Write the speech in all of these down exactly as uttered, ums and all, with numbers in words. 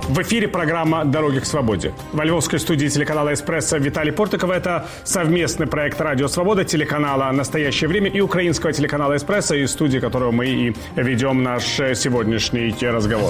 В эфире программа «Дороги к свободе». Во львовской студии телеканала «Эспрессо» Виталий Портиков. Это совместный проект «Радио Свобода», телеканала «Настоящее время» и украинского телеканала «Эспрессо», из студии которого мы и ведем наш сегодняшний разговор.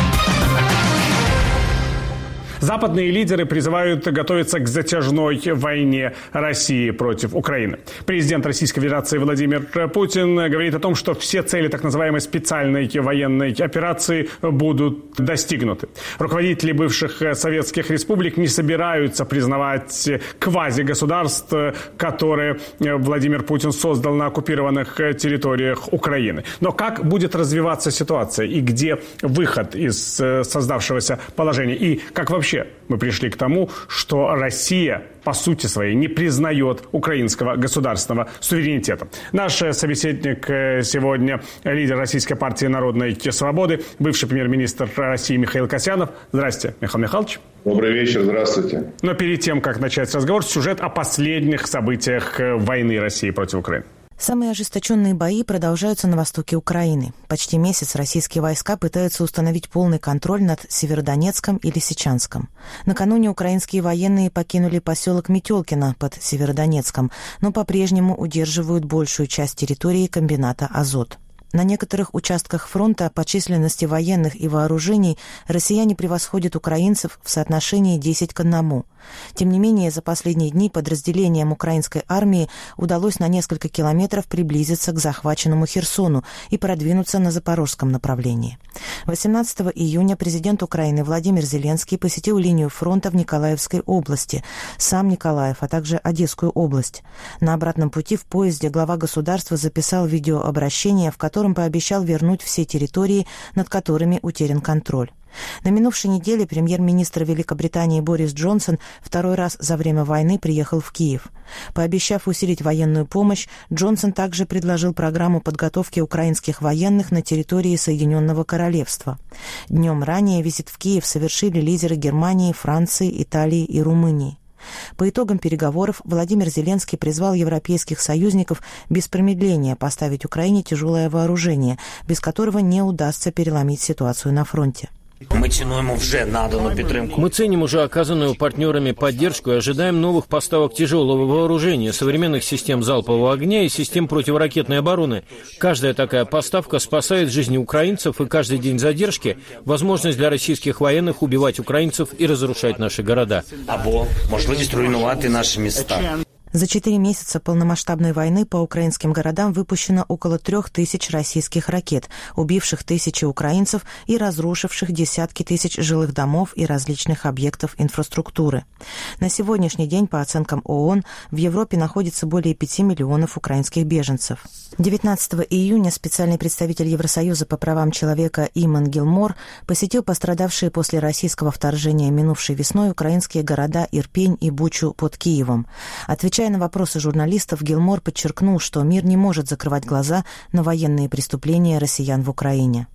Западные лидеры призывают готовиться к затяжной войне России против Украины. Президент Российской Федерации Владимир Путин говорит о том, что все цели так называемой специальной военной операции будут достигнуты. Руководители бывших советских республик не собираются признавать квазигосударств, которые Владимир Путин создал на оккупированных территориях Украины. Но как будет развиваться ситуация и где выход из создавшегося положения? И как вообще мы пришли к тому, что Россия, по сути своей, не признает украинского государственного суверенитета. Наш собеседник сегодня – лидер Российской партии народной свободы, бывший премьер-министр России Михаил Касьянов. Здрасте, Михаил Михайлович. Добрый вечер, здравствуйте. Но перед тем, как начать разговор, сюжет о последних событиях войны России против Украины. Самые ожесточенные бои продолжаются на востоке Украины. Почти месяц российские войска пытаются установить полный контроль над Северодонецком и Лисичанском. Накануне украинские военные покинули поселок Метелкино под Северодонецком, но по-прежнему удерживают большую часть территории комбината «Азот». На некоторых участках фронта по численности военных и вооружений россияне превосходят украинцев в соотношении десять к одному. Тем не менее, за последние дни подразделениям украинской армии удалось на несколько километров приблизиться к захваченному Херсону и продвинуться на запорожском направлении. восемнадцатого июня президент Украины Владимир Зеленский посетил линию фронта в Николаевской области, сам Николаев, а также Одесскую область. На обратном пути в поезде глава государства записал видеообращение, в котором пообещал вернуть все территории, над которыми утерян контроль. На минувшей неделе премьер-министр Великобритании Борис Джонсон второй раз за время войны приехал в Киев. Пообещав усилить военную помощь, Джонсон также предложил программу подготовки украинских военных на территории Соединенного Королевства. Днем ранее визит в Киев совершили лидеры Германии, Франции, Италии и Румынии. По итогам переговоров Владимир Зеленский призвал европейских союзников без промедления поставить Украине тяжелое вооружение, без которого не удастся переломить ситуацию на фронте. Мы ценим уже наданную поддержку. Мы ценим уже оказанную партнерами поддержку и ожидаем новых поставок тяжелого вооружения, современных систем залпового огня и систем противоракетной обороны. Каждая такая поставка спасает жизни украинцев, и каждый день задержки – возможность для российских военных убивать украинцев и разрушать наши города. Або можливість руйнувати наші міста. За четыре месяца полномасштабной войны по украинским городам выпущено около трех тысяч российских ракет, убивших тысячи украинцев и разрушивших десятки тысяч жилых домов и различных объектов инфраструктуры. На сегодняшний день, по оценкам ООН, в Европе находится более пяти миллионов украинских беженцев. девятнадцатого июня специальный представитель Евросоюза по правам человека Иман Гилмор посетил пострадавшие после российского вторжения минувшей весной украинские города Ирпень и Бучу под Киевом. Отвечая на вопросы журналистов, Гилмор подчеркнул, что мир не может закрывать глаза на военные преступления россиян в Украине.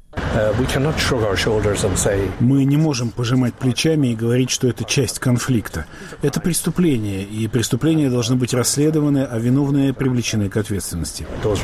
Мы не можем пожимать плечами и говорить, что это часть конфликта. Это преступление, и преступления должны быть расследованы, а виновные привлечены к ответственности.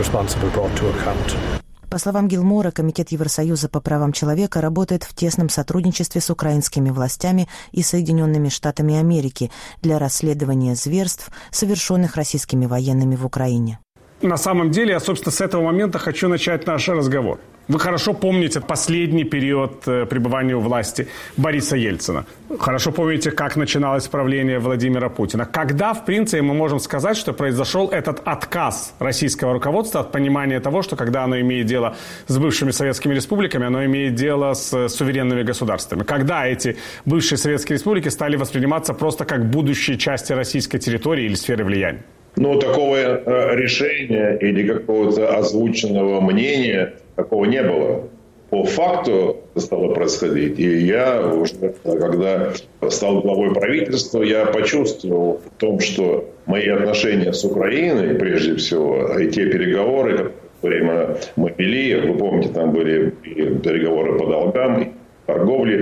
По словам Гилмора, Комитет Евросоюза по правам человека работает в тесном сотрудничестве с украинскими властями и Соединенными Штатами Америки для расследования зверств, совершенных российскими военными в Украине. На самом деле, я, собственно, с этого момента хочу начать наш разговор. Вы хорошо помните последний период пребывания у власти Бориса Ельцина. Хорошо помните, как начиналось правление Владимира Путина. Когда, в принципе, мы можем сказать, что произошел этот отказ российского руководства от понимания того, что когда оно имеет дело с бывшими советскими республиками, оно имеет дело с суверенными государствами. Когда эти бывшие советские республики стали восприниматься просто как будущие части российской территории или сферы влияния? Ну, такого э, решения или какого-то озвученного мнения такого не было. По факту это стало происходить. И я уже, когда стал главой правительства, я почувствовал в том, что мои отношения с Украиной, прежде всего, и те переговоры, которые время мы вели, вы помните, там были и переговоры по долгам, и торговле,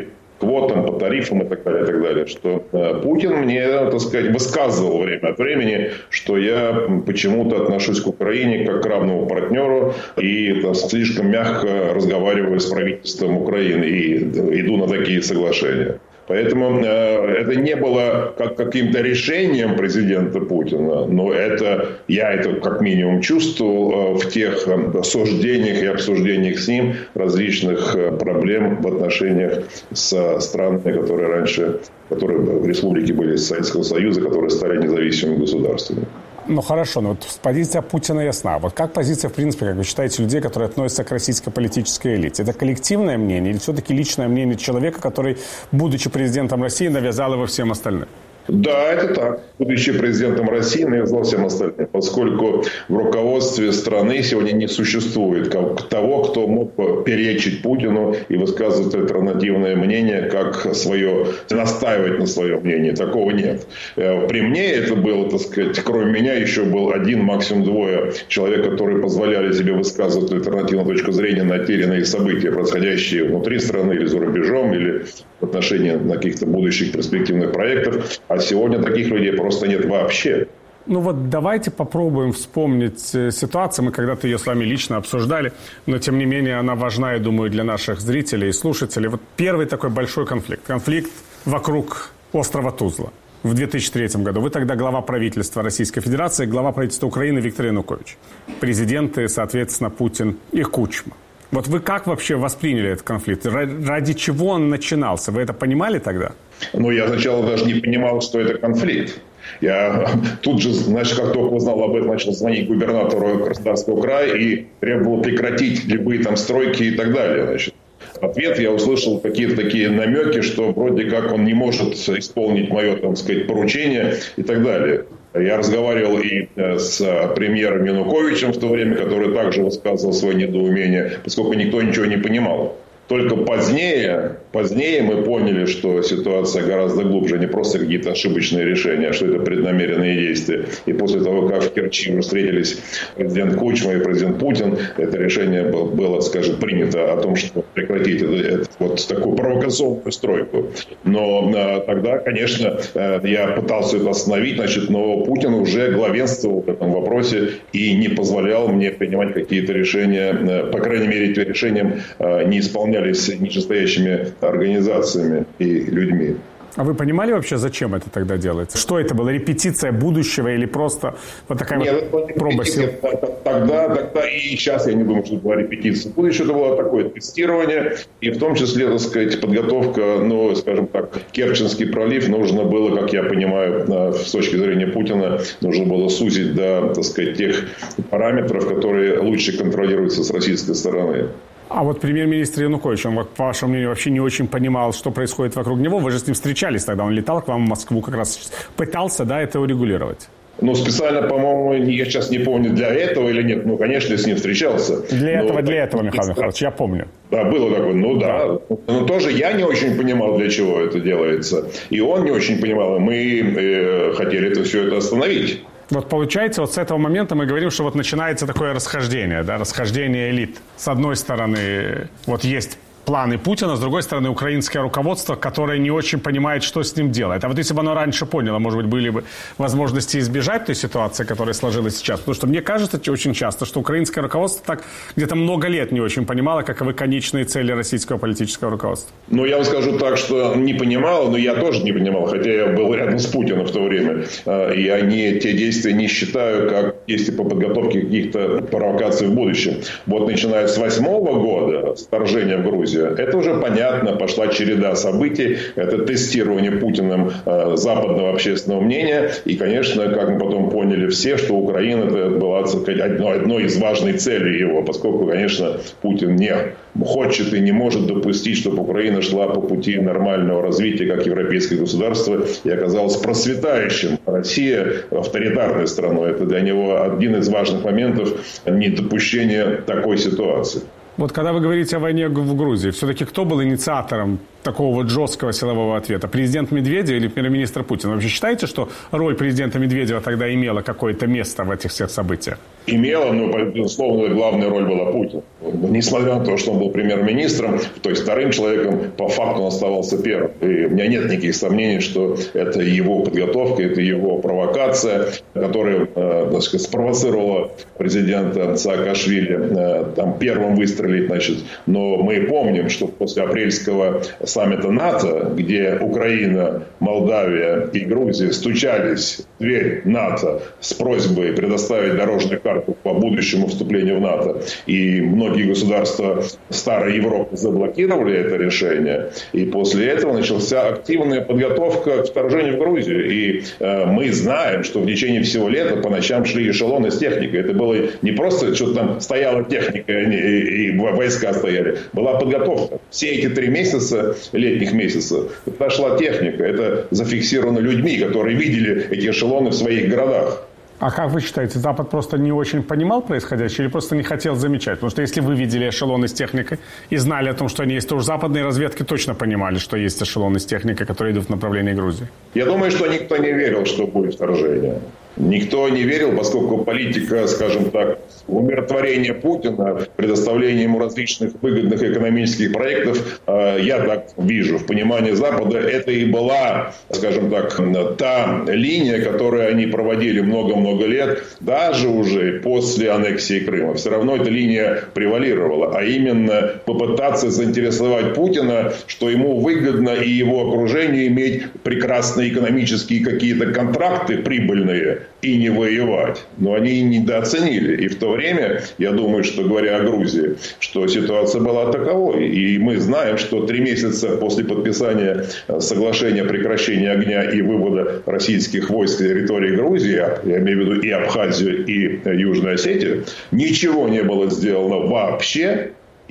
квотам, по тарифам и так далее, и так далее. Что Путин мне, так сказать, высказывал время от времени, что я почему-то отношусь к Украине как к равному партнеру и там, слишком мягко разговариваю с правительством Украины и иду на такие соглашения. Поэтому э, это не было как каким-то решением президента Путина, но это, я это как минимум чувствовал э, в тех э, суждениях и обсуждениях с ним различных э, проблем в отношениях с странами, которые раньше, которые в республике были из Советского Союза, которые стали независимыми государствами. Ну хорошо, но вот позиция Путина ясна. Вот как позиция, в принципе, как вы считаете, людей, которые относятся к российской политической элите? Это коллективное мнение или все-таки личное мнение человека, который, будучи президентом России, навязал его всем остальным? Да, это так. Будучи президентом России, навязал всем остальным. Поскольку в руководстве страны сегодня не существует того, кто мог бы перечить Путину и высказывать альтернативное мнение, как свое, настаивать на своем мнении. Такого нет. При мне это было, так сказать, кроме меня еще был один, максимум двое человек, которые позволяли себе высказывать альтернативную точку зрения на те или иные события, происходящие внутри страны или за рубежом, или в отношении каких-то будущих перспективных проектов. А сегодня таких людей просто нет вообще. Ну вот давайте попробуем вспомнить ситуацию. Мы когда-то ее с вами лично обсуждали, но тем не менее она важна, я думаю, для наших зрителей и слушателей. Вот первый такой большой конфликт. Конфликт вокруг острова Тузла в две тысячи третьем году. Вы тогда глава правительства Российской Федерации, глава правительства Украины Виктор Янукович. Президенты, соответственно, Путин и Кучма. Вот вы как вообще восприняли этот конфликт? Ради чего он начинался? Вы это понимали тогда? Ну, я сначала даже не понимал, что это конфликт. Я тут же, значит, как только узнал об этом, начал звонить губернатору Краснодарского края и требовал прекратить любые там стройки и так далее. Значит. В ответ я услышал какие-то такие намеки, что вроде как он не может исполнить мое, так сказать, поручение и так далее. Я разговаривал и с премьером Януковичем в то время, который также высказывал свое недоумение, поскольку никто ничего не понимал. Только позднее, позднее мы поняли, что ситуация гораздо глубже, не просто какие-то ошибочные решения, а что это преднамеренные действия. И после того, как в Керчи встретились президент Кучма и президент Путин, это решение было, было, скажем, принято о том, что прекратить это, это, вот такую провокационную стройку. Но а, тогда, конечно, я пытался это остановить, значит, но Путин уже главенствовал в этом вопросе и не позволял мне принимать какие-то решения, по крайней мере, эти решения не исполнялись нижестоящими организациями и людьми. А вы понимали вообще, зачем это тогда делается? Что это было? Репетиция будущего или просто вот такая Нет, вот проба сил? Тогда, тогда и сейчас я не думаю, что это была репетиция. Будущее это было такое тестирование, и в том числе, так сказать, подготовка, ну, скажем так, Керченский пролив нужно было, как я понимаю, с точки зрения Путина, нужно было сузить до, так сказать, тех параметров, которые лучше контролируются с российской стороны. А вот премьер-министр Янукович, он, по вашему мнению, вообще не очень понимал, что происходит вокруг него. Вы же с ним встречались тогда, он летал к вам в Москву, как раз пытался, да, это урегулировать. Ну, специально, по-моему, я сейчас не помню, для этого или нет. Ну, конечно, я с ним встречался. Для но... этого, для этого, Михаил Михайлович, я помню. Да, было такое, ну да. Но тоже я не очень понимал, для чего это делается. И он не очень понимал, и мы э, хотели это все это остановить. Вот получается, вот с этого момента мы говорим, что вот начинается такое расхождение, да, расхождение элит. С одной стороны, вот есть планы Путина, с другой стороны, украинское руководство, которое не очень понимает, что с ним делать. А вот если бы оно раньше поняло, может быть, были бы возможности избежать той ситуации, которая сложилась сейчас. Потому что мне кажется очень часто, что украинское руководство так где-то много лет не очень понимало, каковы конечные цели российского политического руководства. Ну, я вам скажу так, что не понимал, но я тоже не понимал, хотя я был рядом с Путиным в то время. И они те действия не считаю, как действия по подготовке каких-то провокаций в будущем. Вот начиная с восьмого года, с вторжения в Грузию, это уже понятно, пошла череда событий, это тестирование Путиным э, западного общественного мнения, и, конечно, как мы потом поняли все, что Украина это была, так сказать, одной, одной из важных целей его, поскольку, конечно, Путин не хочет и не может допустить, чтобы Украина шла по пути нормального развития как европейское государство и оказалась процветающим. Россия авторитарной страной. Это для него один из важных моментов недопущения такой ситуации. Вот когда вы говорите о войне в Грузии, все-таки кто был инициатором такого вот жесткого силового ответа? Президент Медведев или премьер-министр Путин? Вы вообще считаете, что роль президента Медведева тогда имела какое-то место в этих всех событиях? Имела, но, безусловно, главная роль была Путин. Несмотря на то, что он был премьер-министром, то есть вторым человеком, по факту он оставался первым. И у меня нет никаких сомнений, что это его подготовка, это его провокация, которая, так сказать, спровоцировала президента Саакашвили там первым выстрелить, значит. Но мы помним, что после апрельского саммита НАТО, где Украина, Молдавия и Грузия стучались в дверь НАТО с просьбой предоставить дорожную карту по будущему вступлению в НАТО, и многие государства старой Европы заблокировали это решение, и после этого началась активная подготовка к вторжению в Грузию. И э, мы знаем, что в течение всего лета по ночам шли эшелоны с техникой. Это было не просто, что там стояла техника и, и войска стояли. Была подготовка. Все эти три месяца, летних месяцев, пошла техника. Это зафиксировано людьми, которые видели эти эшелоны в своих городах. А как вы считаете, Запад просто не очень понимал происходящее или просто не хотел замечать? Потому что если вы видели эшелоны с техникой и знали о том, что они есть, то уж западные разведки точно понимали, что есть эшелоны с техникой, которые идут в направлении Грузии. Я думаю, что никто не верил, что будет вторжение. Никто не верил, поскольку политика, скажем так, умиротворения Путина, предоставления ему различных выгодных экономических проектов, я так вижу, в понимании Запада, это и была, скажем так, та линия, которую они проводили много-много лет, даже уже после аннексии Крыма. Все равно эта линия превалировала, а именно попытаться заинтересовать Путина, что ему выгодно и его окружению иметь прекрасные экономические какие-то контракты прибыльные, и не воевать. Но они недооценили. И в то время, я думаю, что говоря о Грузии, что ситуация была таковой. И мы знаем, что три месяца после подписания соглашения о прекращении огня и вывода российских войск с территории Грузии, я имею в виду и Абхазию, и Южную Осетию, ничего не было сделано вообще.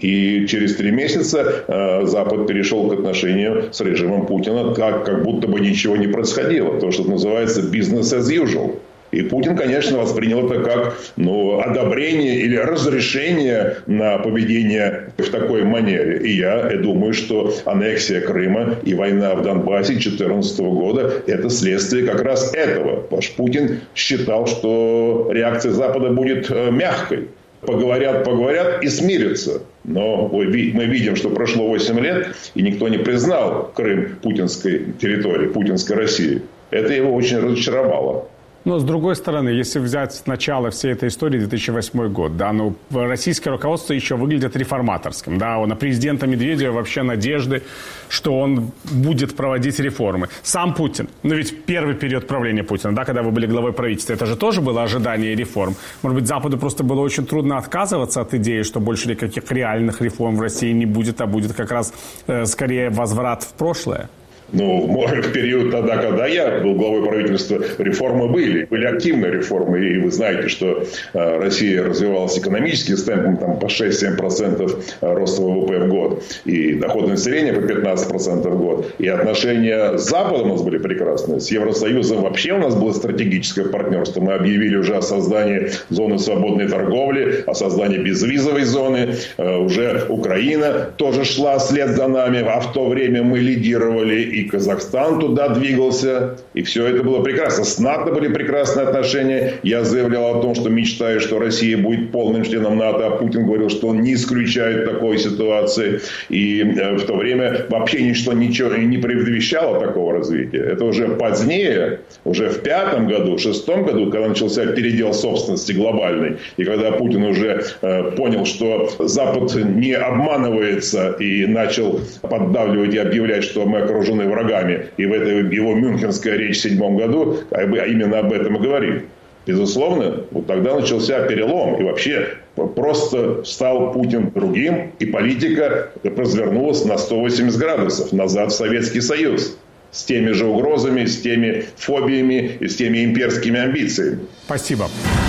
И через три месяца э, Запад перешел к отношению с режимом Путина так, как будто бы ничего не происходило. То, что называется business as usual. И Путин, конечно, воспринял это как ну, одобрение или разрешение на поведение в такой манере. И я думаю, что аннексия Крыма и война в Донбассе две тысячи четырнадцатого года – это следствие как раз этого. Потому что Путин считал, что реакция Запада будет мягкой. Поговорят, поговорят и смирятся. Но мы видим, что прошло восемь лет, и никто не признал Крым путинской территорией, путинской России. Это его очень разочаровало. Но, с другой стороны, если взять начало всей этой истории, две тысячи восьмой год, да, ну, российское руководство еще выглядит реформаторским, да, на президента Медведева вообще надежды, что он будет проводить реформы. Сам Путин, ну, ведь первый период правления Путина, да, когда вы были главой правительства, это же тоже было ожидание реформ. Может быть, Западу просто было очень трудно отказываться от идеи, что больше никаких реальных реформ в России не будет, а будет как раз э, скорее возврат в прошлое? Ну, в период тогда, когда я был главой правительства, реформы были. Были активные реформы. И вы знаете, что Россия развивалась экономически с темпом там, по шесть-семь процентов роста ВВП в год. И доходы населения по пятнадцать процентов в год. И отношения с Западом у нас были прекрасные. С Евросоюзом вообще у нас было стратегическое партнерство. Мы объявили уже о создании зоны свободной торговли, о создании безвизовой зоны. Уже Украина тоже шла вслед за нами. А в то время мы лидировали и Казахстан туда двигался, и все это было прекрасно. С НАТО были прекрасные отношения. Я заявлял о том, что мечтаю, что Россия будет полным членом НАТО, а Путин говорил, что он не исключает такой ситуации. И в то время вообще ничто ничего не предвещало такого развития. Это уже позднее, уже в пятом году, в шестом году, когда начался передел собственности глобальный, и когда Путин уже э, понял, что Запад не обманывается, и начал поддавливать и объявлять, что мы окружены врагами. И в этой его мюнхенская речь в седьмом году именно об этом и говорит. Безусловно, вот тогда начался перелом. И вообще просто стал Путин другим. И политика развернулась на сто восемьдесят градусов назад в Советский Союз. С теми же угрозами, с теми фобиями и с теми имперскими амбициями. Спасибо.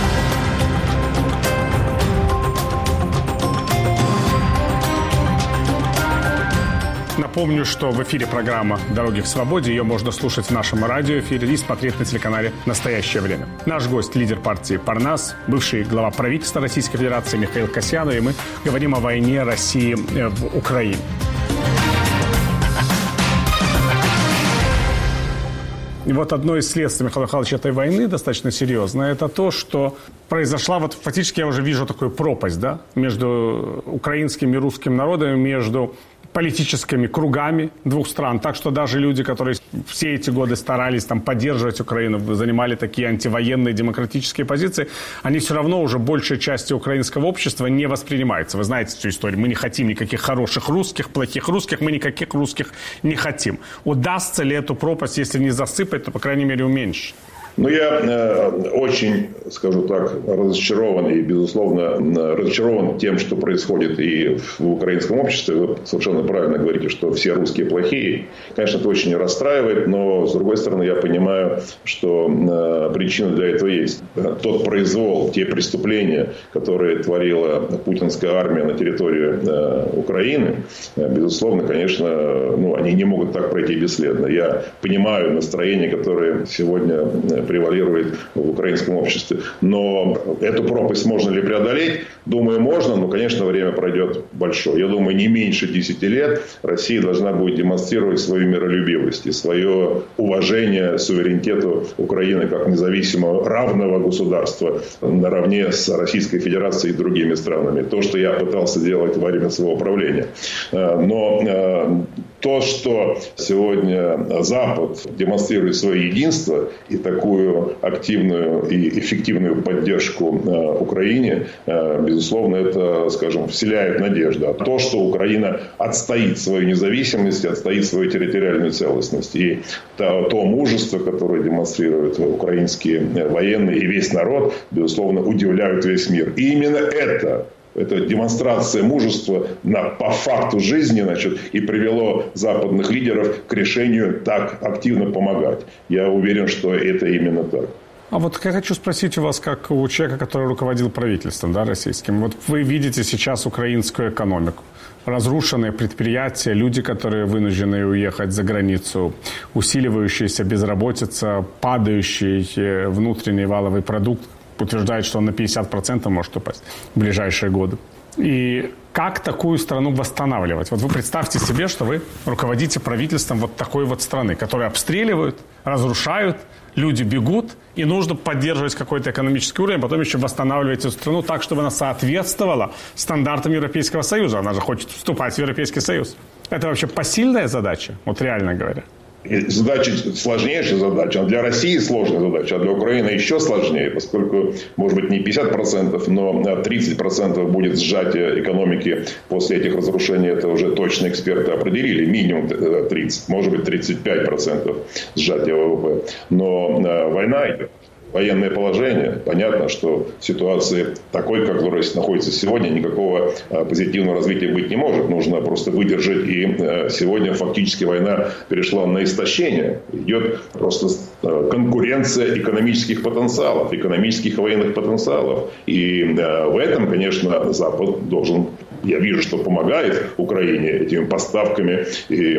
Напомню, что в эфире программа «Дороги к свободе». Ее можно слушать в нашем радиоэфире и смотреть на телеканале «Настоящее время». Наш гость – лидер партии «Парнас», бывший глава правительства Российской Федерации Михаил Касьянов. И мы говорим о войне России в Украине. И вот одно из следствий, Михаил Михайлович, этой войны достаточно серьезное, это то, что произошла, вот фактически я уже вижу такую пропасть, да, между украинским и русским народами, между политическими кругами двух стран. Так что даже люди, которые все эти годы старались там поддерживать Украину, занимали такие антивоенные демократические позиции, они все равно уже большей частью украинского общества не воспринимаются. Вы знаете всю историю. Мы не хотим никаких хороших русских, плохих русских, мы никаких русских не хотим. Удастся ли эту пропасть, если не засыпать, то, по крайней мере, уменьшить? Ну, я э, очень, скажу так, разочарован и, безусловно, разочарован тем, что происходит и в украинском обществе. Вы совершенно правильно говорите, что все русские плохие. Конечно, это очень расстраивает, но, с другой стороны, я понимаю, что э, причина для этого есть. Тот произвол, те преступления, которые творила путинская армия на территории э, Украины, э, безусловно, конечно, ну, они не могут так пройти бесследно. Я понимаю настроение, которое сегодня превалирует в украинском обществе. Но эту пропасть можно ли преодолеть? Думаю, можно, но, конечно, время пройдет большое. Я думаю, не меньше десяти лет Россия должна будет демонстрировать свою миролюбивость и свое уважение суверенитету Украины как независимого равного государства наравне с Российской Федерацией и другими странами. То, что я пытался делать во время своего правления. Но то, что сегодня Запад демонстрирует свое единство и такую активную и эффективную поддержку Украине, безусловно, это, скажем, вселяет надежду. А то, что Украина отстоит свою независимость, отстоит свою территориальную целостность. И то, то мужество, которое демонстрируют украинские военные и весь народ, безусловно, удивляют весь мир. И именно это... Это демонстрация мужества на, по факту жизни, значит, и привело западных лидеров к решению так активно помогать. Я уверен, что это именно так. А вот я хочу спросить у вас, как у человека, который руководил правительством, да, российским. Вот вы видите сейчас украинскую экономику. Разрушенные предприятия, люди, которые вынуждены уехать за границу, усиливающаяся безработица, падающий внутренний валовый продукт. Утверждает, что он на пятьдесят процентов может упасть в ближайшие годы. И как такую страну восстанавливать? Вот вы представьте себе, что вы руководите правительством вот такой вот страны, которую обстреливают, разрушают, люди бегут, и нужно поддерживать какой-то экономический уровень, а потом еще восстанавливать эту страну так, чтобы она соответствовала стандартам Европейского Союза. Она же хочет вступать в Европейский Союз. Это вообще посильная задача, вот реально говоря? Задача сложнейшая задача, а для России сложная задача, а для Украины еще сложнее, поскольку, может быть, не пятьдесят процентов, но тридцать процентов будет сжатие экономики после этих разрушений. Это уже точно эксперты определили, минимум тридцать, может быть, тридцать пять процентов сжатия ВВП. Но война идет. Военное положение, понятно, что в ситуации такой, как находится сегодня, никакого позитивного развития быть не может. Нужно просто выдержать. И сегодня фактически война перешла на истощение. Идет просто конкуренция экономических потенциалов, экономических и военных потенциалов. И в этом, конечно, Запад должен... Я вижу, что помогает Украине этими поставками и,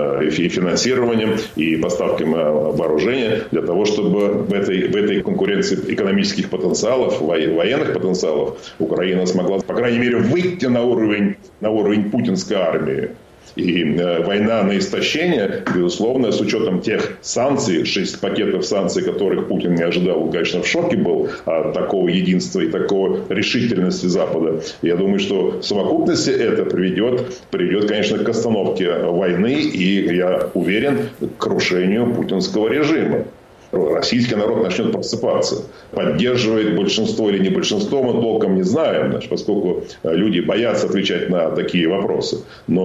и финансированием, и поставками вооружения для того, чтобы в этой, в этой конкуренции экономических потенциалов, военных потенциалов Украина смогла, по крайней мере, выйти на уровень, на уровень путинской армии. И э, война на истощение, безусловно, с учетом тех санкций, шесть пакетов санкций, которых Путин не ожидал, он, конечно, в шоке был от такого единства и такой решительности Запада. Я думаю, что в совокупности это приведет, приведет, конечно, к остановке войны и, я уверен, к крушению путинского режима. Российский народ начнет просыпаться. Поддерживает большинство или не большинство, мы толком не знаем, значит, поскольку люди боятся отвечать на такие вопросы.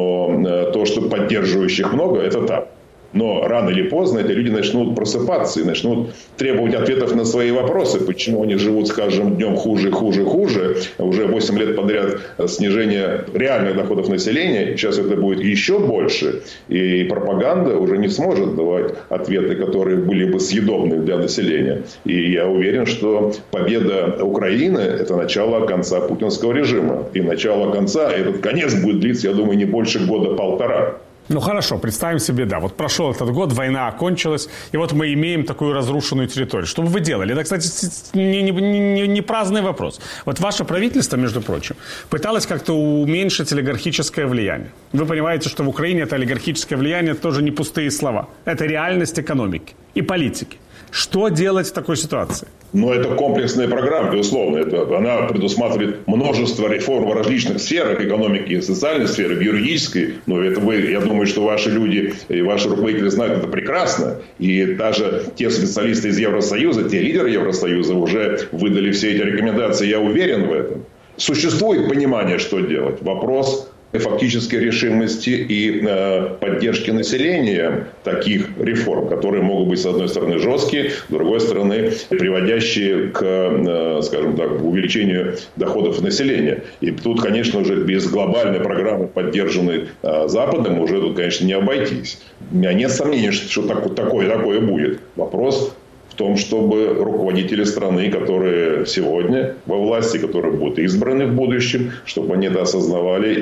Но то, что поддерживающих много, это так. Но рано или поздно эти люди начнут просыпаться и начнут требовать ответов на свои вопросы. Почему они живут с каждым днем хуже, хуже, хуже. Уже восемь лет подряд снижение реальных доходов населения. Сейчас это будет еще больше. И пропаганда уже не сможет давать ответы, которые были бы съедобны для населения. И я уверен, что победа Украины – это начало конца путинского режима. И начало конца, этот конец будет длиться, я думаю, не больше года-полтора. Ну хорошо, представим себе, да, вот прошел этот год, война окончилась, и вот мы имеем такую разрушенную территорию. Что бы вы делали? Это, кстати, не, не, не, не праздный вопрос. Вот ваше правительство, между прочим, пыталось как-то уменьшить олигархическое влияние. Вы понимаете, что в Украине это олигархическое влияние тоже не пустые слова. Это реальность экономики и политики. Что делать в такой ситуации? Ну, это комплексная программа, безусловно. Это, она предусматривает множество реформ в различных сферах экономики, социальной сферы, в юридической. Но это вы, я думаю, что ваши люди и ваши руководители знают это прекрасно. И даже те специалисты из Евросоюза, те лидеры Евросоюза уже выдали все эти рекомендации. Я уверен в этом. Существует понимание, что делать. Вопрос фактической решимости и э, поддержки населения таких реформ, которые могут быть, с одной стороны, жесткие, с другой стороны, приводящие к, э, скажем так, увеличению доходов населения. И тут, конечно, уже без глобальной программы, поддержанной э, Западом, уже тут, конечно, не обойтись. У меня нет сомнений, что так, такое, такое будет. Вопрос в том, чтобы руководители страны, которые сегодня во власти, которые будут избраны в будущем, чтобы они это осознавали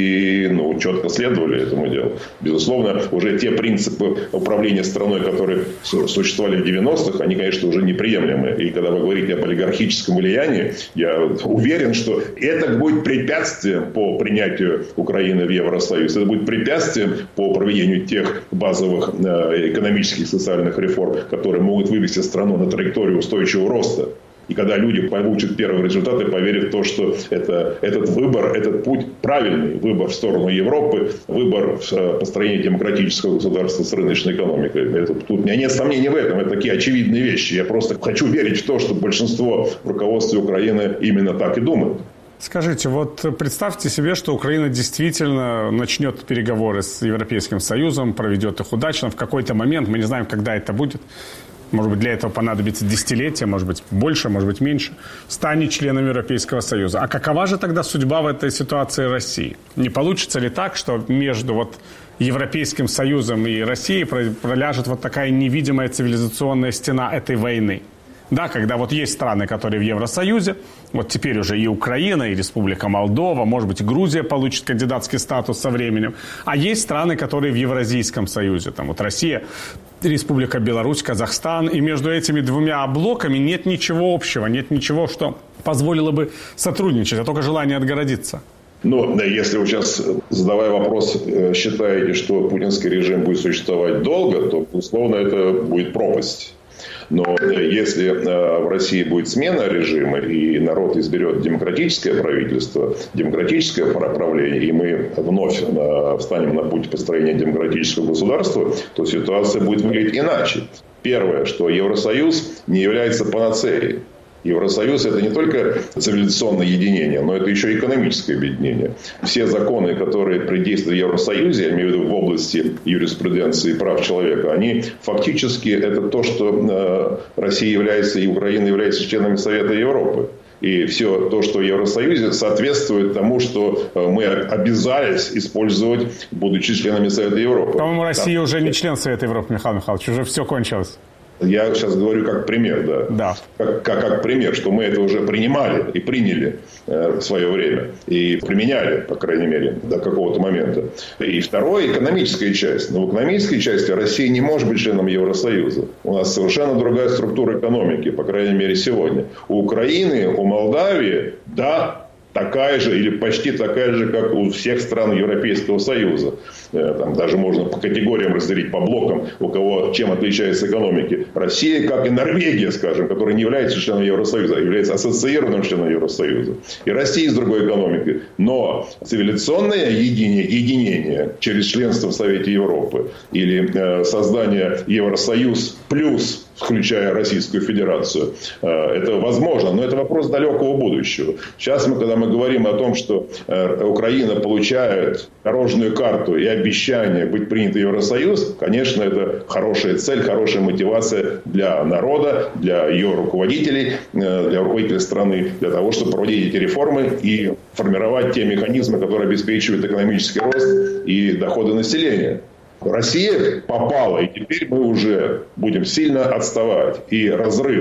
и ну, четко следовали этому делу. Безусловно, уже те принципы управления страной, которые существовали в девяностых, они, конечно, уже неприемлемы. И когда вы говорите об олигархическом влиянии, я уверен, что это будет препятствием по принятию Украины в Евросоюз. Это будет препятствием по проведению тех базовых экономических и социальных реформ, которые могут вывести страну на траекторию устойчивого роста. И когда люди получат первые результаты, поверят в то, что это, этот выбор, этот путь правильный, выбор в сторону Европы, выбор в построении демократического государства с рыночной экономикой. Это, тут у меня нет сомнений в этом. Это такие очевидные вещи. Я просто хочу верить в то, что большинство в руководстве Украины именно так и думает. Скажите, вот представьте себе, что Украина действительно начнет переговоры с Европейским Союзом, проведет их удачно в какой-то момент, мы не знаем, когда это будет. Может быть, для этого понадобится десятилетие, может быть, больше, может быть, меньше, станет членом Европейского Союза. А какова же тогда судьба в этой ситуации России? Не получится ли так, что между вот Европейским Союзом и Россией проляжет вот такая невидимая цивилизационная стена этой войны? Да, когда вот есть страны, которые в Евросоюзе, вот теперь уже и Украина, и Республика Молдова, может быть, и Грузия получит кандидатский статус со временем, а есть страны, которые в Евразийском Союзе, там вот Россия, Республика Беларусь, Казахстан, и между этими двумя блоками нет ничего общего, нет ничего, что позволило бы сотрудничать, а только желание отгородиться. Ну, если вы сейчас, задавая вопрос, считаете, что путинский режим будет существовать долго, то, безусловно, это будет пропасть. Но если в России будет смена режима, и народ изберет демократическое правительство, демократическое правление, и мы вновь встанем на путь построения демократического государства, то ситуация будет выглядеть иначе. Первое, что Евросоюз не является панацеей. Евросоюз – это не только цивилизационное единение, но это еще и экономическое объединение. Все законы, которые при действии в Евросоюзе, я имею в виду в области юриспруденции и прав человека, они фактически это то, что Россия является и Украина является членами Совета Европы. И все то, что в Евросоюзе, соответствует тому, что мы обязались использовать, будучи членами Совета Европы. По-моему, Россия Там... уже не член Совета Европы, Михаил Михайлович, уже все кончилось. Я сейчас говорю как пример, да. да. Как, как, как пример, что мы это уже принимали и приняли э, в свое время. И применяли, по крайней мере, до какого-то момента. И второе, экономическая часть. Но в экономической части Россия не может быть членом Евросоюза. У нас совершенно другая структура экономики, по крайней мере, сегодня. У Украины, у Молдавии, да, такая же или почти такая же, как у всех стран Европейского Союза. Там даже можно по категориям разделить, по блокам, у кого чем отличаются экономики. Россия, как и Норвегия, скажем, которая не является членом Евросоюза, а является ассоциированным членом Евросоюза. И Россия с другой экономикой. Но цивилизационное единение, единение через членство в Совете Европы или э, создание Евросоюз плюс, включая Российскую Федерацию, это возможно, но это вопрос далекого будущего. Сейчас мы, когда мы говорим о том, что Украина получает дорожную карту и обещание быть принятой в Евросоюз, конечно, это хорошая цель, хорошая мотивация для народа, для ее руководителей, для руководителей страны, для того, чтобы проводить эти реформы и формировать те механизмы, которые обеспечивают экономический рост и доходы населения. Россия попала, и теперь мы уже будем сильно отставать. И разрыв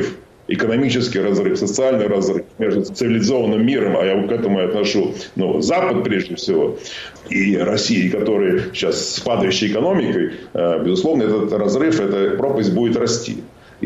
Экономический разрыв, социальный разрыв между цивилизованным миром, а я к этому отношу ну, Запад прежде всего, и Россией, которые сейчас с падающей экономикой, безусловно, этот разрыв, эта пропасть будет расти.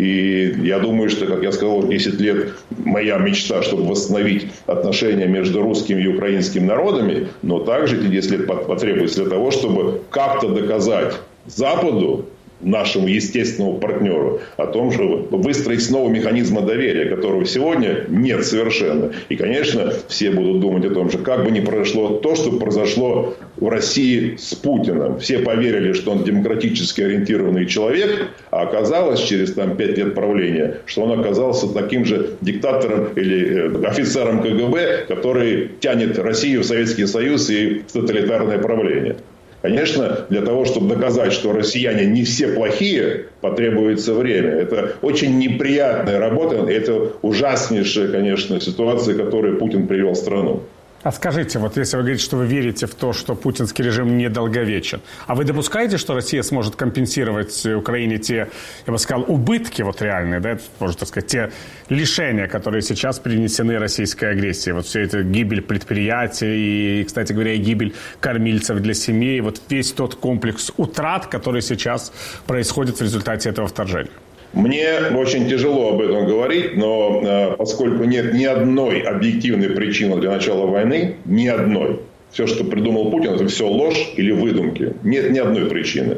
И я думаю, что, как я сказал, десять лет моя мечта, чтобы восстановить отношения между русским и украинским народами, но также десять лет потребуется для того, чтобы как-то доказать Западу, нашему естественному партнеру, о том, чтобы выстроить снова механизмы доверия, которого сегодня нет совершенно. И, конечно, все будут думать о том, что как бы ни произошло то, что произошло в России с Путиным. Все поверили, что он демократически ориентированный человек, а оказалось через там, пять лет правления, что он оказался таким же диктатором или э, офицером ка гэ бэ, который тянет Россию в Советский Союз и в тоталитарное правление. Конечно, для того, чтобы доказать, что россияне не все плохие, потребуется время. Это очень неприятная работа. Это ужаснейшая, конечно, ситуация, которую Путин привел в страну. А скажите, вот если вы говорите, что вы верите в то, что путинский режим недолговечен, а вы допускаете, что Россия сможет компенсировать Украине те, я бы сказал, убытки вот реальные, да, можно так сказать, те лишения, которые сейчас принесены российской агрессией? Вот все это гибель предприятий и, кстати говоря, и гибель кормильцев для семей, вот весь тот комплекс утрат, который сейчас происходит в результате этого вторжения. Мне очень тяжело об этом говорить, но э, поскольку нет ни одной объективной причины для начала войны, ни одной. Все, что придумал Путин, это все ложь или выдумки. Нет ни одной причины.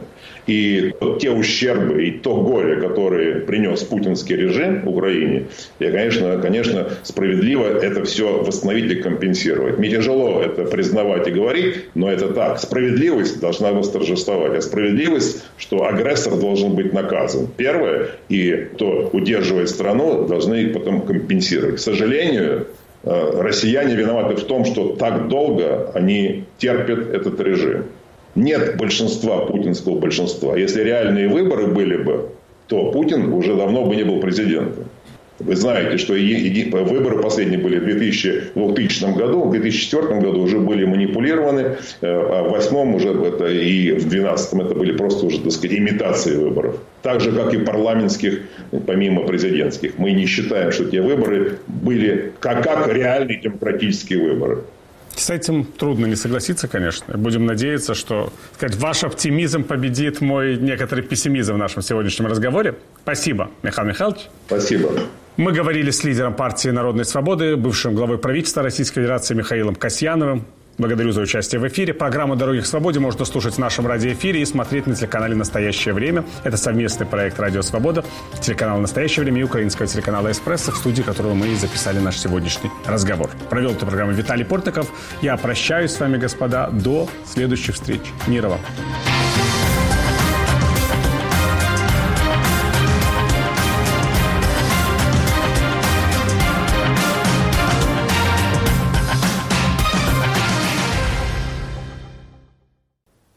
И те ущербы и то горе, которые принес путинский режим Украине, я, конечно, конечно, справедливо это все восстановить и компенсировать. Мне тяжело это признавать и говорить, но это так. Справедливость должна восторжествовать. А справедливость, что агрессор должен быть наказан. Первое. И кто удерживает страну, должны потом компенсировать. К сожалению, россияне виноваты в том, что так долго они терпят этот режим. Нет большинства, путинского большинства. Если реальные выборы были бы, то Путин уже давно бы не был президентом. Вы знаете, что выборы последние были в две тысячном году, в две тысячи четвёртом году уже были манипулированы, а в восьмом уже это, и в двенадцатом это были просто уже, так сказать, имитации выборов. Так же, как и парламентских, помимо президентских. Мы не считаем, что те выборы были как, как реальные демократические выборы. С этим трудно не согласиться, конечно. Будем надеяться, что сказать, ваш оптимизм победит мой некоторый пессимизм в нашем сегодняшнем разговоре. Спасибо, Михаил Михайлович. Спасибо. Мы говорили с лидером партии «Народной свободы», бывшим главой правительства Российской Федерации Михаилом Касьяновым. Благодарю за участие в эфире. Программу «Дороги к свободе» можно слушать в нашем радиоэфире и смотреть на телеканале «Настоящее время». Это совместный проект «Радио Свобода», телеканала «Настоящее время» и украинского телеканала «Эспрессо», в студии которого мы и записали наш сегодняшний разговор. Провел эту программу Виталий Портников. Я прощаюсь с вами, господа. До следующих встреч. Мира вам.